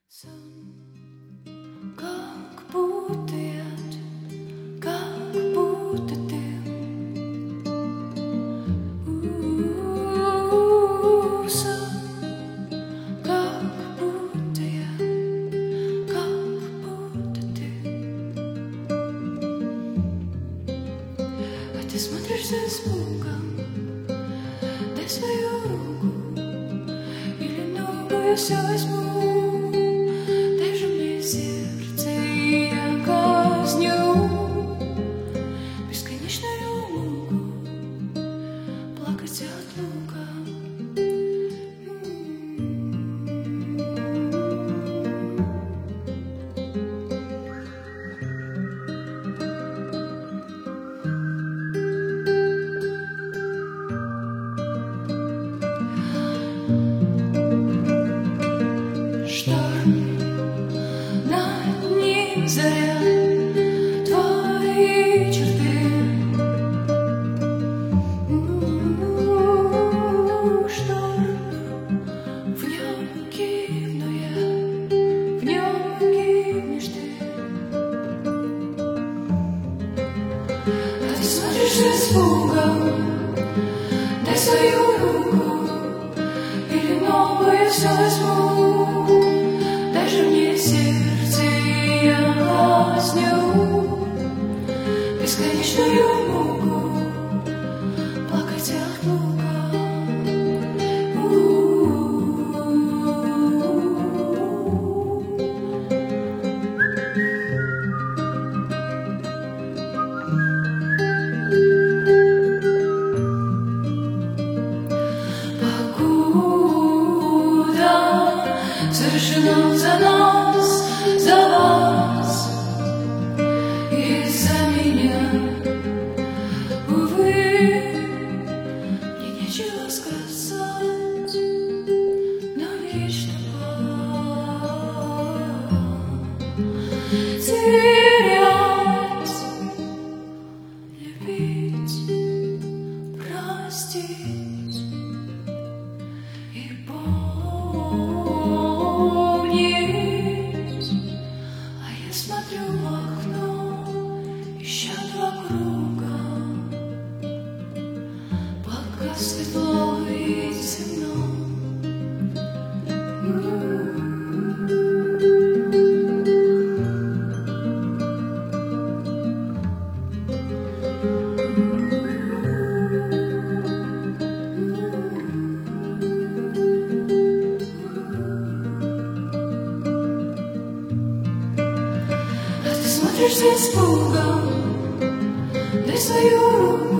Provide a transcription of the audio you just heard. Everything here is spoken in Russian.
Сон, как будто яд, как будто дым. Сон, как будто яд, как будто дым. А ты смотришь с испугом, дай свою руку, или новую я все возьму. Сердце я казню бесконечную муку, плакать от лука. Шторм, над ним заря, твои черты. Шторм, в нем гибну я, в нем гибнешь ты. А ты смотришь с испугом, дай свою руку, или новое все возьму. Даже мне сердце я казню бесконечную муку, плакать от лука. Покуда совершено за нас, за вас и за меня. Увы, мне нечего сказать, но вечно терять, любить, простить и помнить. А я смотрю в окно, ища два круга, пока светло и темно. Смотришь с испугом, дай свою руку,